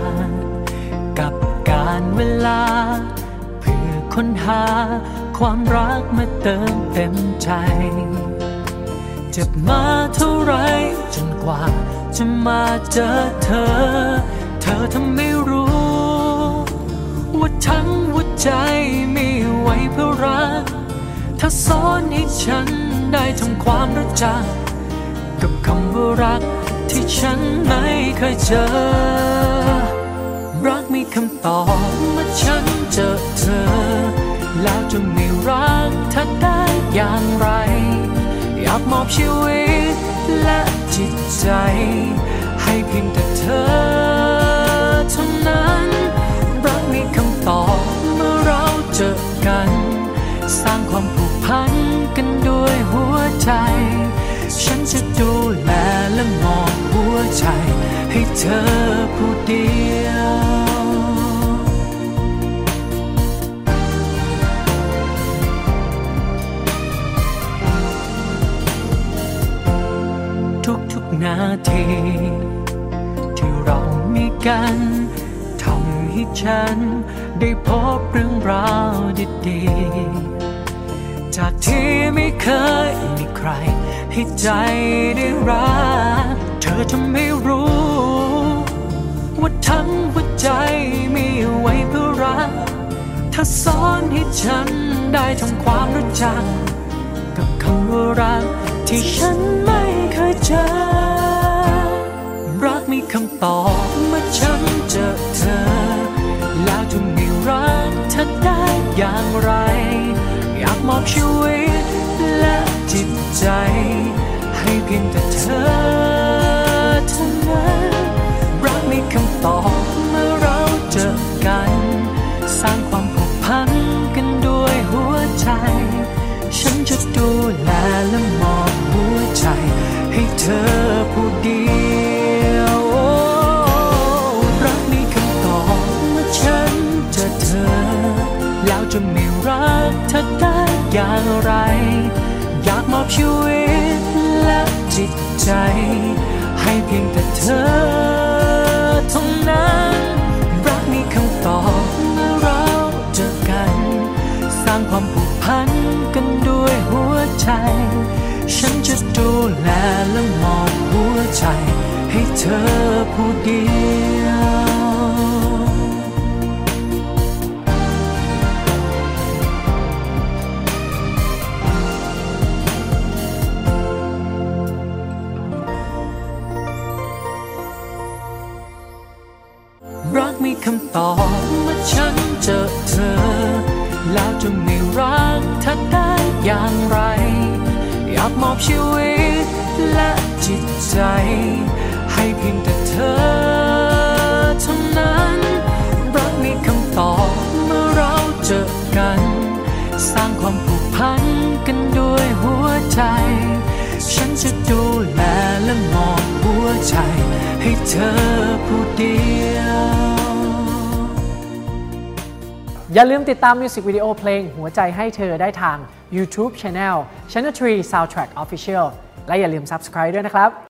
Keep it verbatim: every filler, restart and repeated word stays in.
กับการเวลาเพื่อค้นหาความรักมาเติมเต็มใจเจ็บมาเท่าไรจนกว่าจะมาเจอเธอเธอทำไม่รู้ว่าทั้งหัวใจมีไว้เพื่อรักถ้าสอนให้ฉันได้ทำความรู้จักกับคำว่ารักที่ฉันไม่เคยเจอรักมีคำตอบเมื่อฉันเจอเธอแล้วจะไม่รักเธอได้อย่างไรอยากมอบชีวิตและจิตใจให้เพียงแต่เธอเท่านั้นรักมีคำตอบเมื่อเราเจอกันสร้างความผูกพันกันด้วยหัวใจฉันจะดูแลและมอบหัวใจให้เธอผู้เดียวทุกๆนาทีที่เรามีกันทำให้ฉันได้พบเรื่องราวดีๆจากที่ไม่เคยมีใครให้ใจได้รักเธอจะไม่รู้ว่าทั้งหัวใจมีไว้เพื่อรักถ้าสอนให้ฉันได้ทำความรู้จักกับคำว่ารักที่ฉันไม่เคยเจอรักมีคำตอบเมื่อฉันเจอเธอแล้วจะไม่รักเธอได้อย่างไรอยากมอบชีวิตและจิตใจให้เพียงแต่เธอเท่านั้นรักมีคำตอบเมื่อเราเจอกันสร้างความผูกพันกันด้วยหัวใจฉันจะดูแลและมอบหัวใจให้เธอผู้เดียวรักมีคำตอบเมื่อฉันเจอเธอแล้วจะไม่รักเธอได้อย่างไรอยากมอบชีวิตและจิตใจให้เพียงแต่เธอเท่านั้นรักมีคำตอบเมื่อเราเจอกันสร้างความผูกพันกันด้วยหัวใจฉันจะดูแลและมอบหัวใจให้เธอผู้เดียวรักมีคำตอบเมื่อฉันเจอเธอแล้วจะไม่รักเธอได้อย่างไรอยากมอบชีวิตและจิตใจให้เพียงแต่เธอเท่านั้นรักมีคำตอบเมื่อเราเจอกันสร้างความผูกพันกันด้วยหัวใจฉันจะดูแลและมอบหัวใจให้เธอผู้เดียวอย่าลืมติดตามมิวสิกวิดีโอเพลงหัวใจให้เธอได้ทาง YouTube Channel Channel ทรี Soundtrack Official และอย่าลืม Subscribe ด้วยนะครับ